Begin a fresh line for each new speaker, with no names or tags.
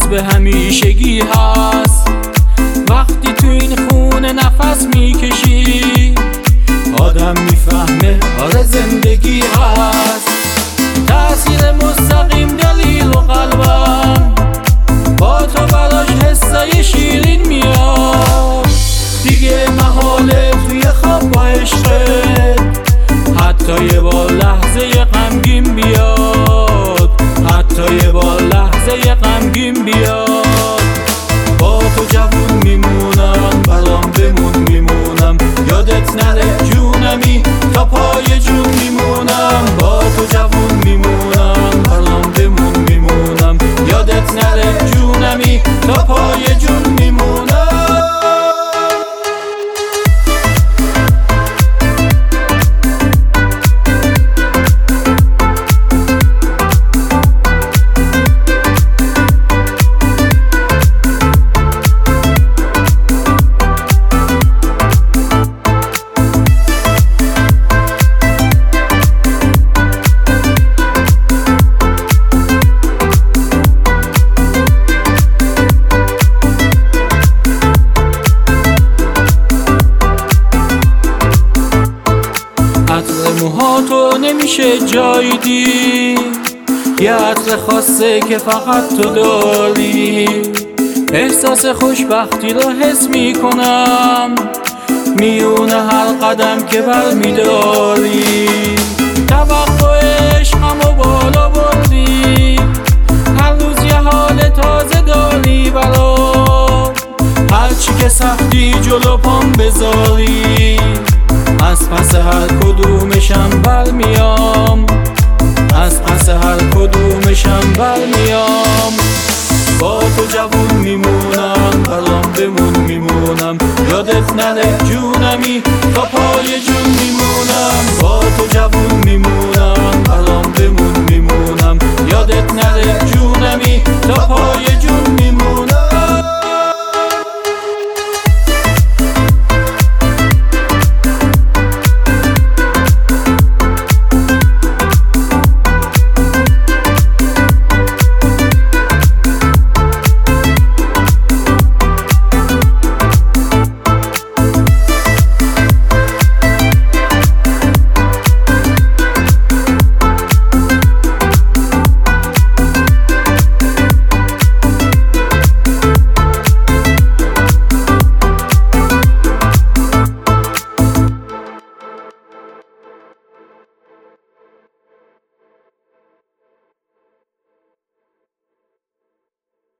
به همیشگی هست. وقتی تو این خونه نفس میکشی آدم میفهمه آره زندگی هست. تأثیر مستقیم دلیل و قلبم با تو براش حسای شیرین میاد. دیگه محاله توی خواب با عشقت حتی یه بار لحظه غمگین بیاد، حتی یه بار لحظه غمگین بیاد. با تو جوون میمونم، برام بمون میمونم، یادت نره جونمی تا پای جون میمونم. با تو جوون میمونم، برام بمون میمونم، یادت نره جونمی تا پای جون میمونم. عطر موهاتو نمیشه جای دید، یه عطر خاصه که فقط تو داری. احساس خوشبختی رو حس میکنم میونه هر قدم که برمیداری. توقع عشقمو بالا بردی، هر روز یه حال تازه داری برام. هرچی که سختی جلو پام بذاری از پس هر کدومشم برمیام، از پس هر کدومشم برمیام. با تو جوون میمونم، برام بمون میمونم، یادت نره جونمی تا پای جون میمونم.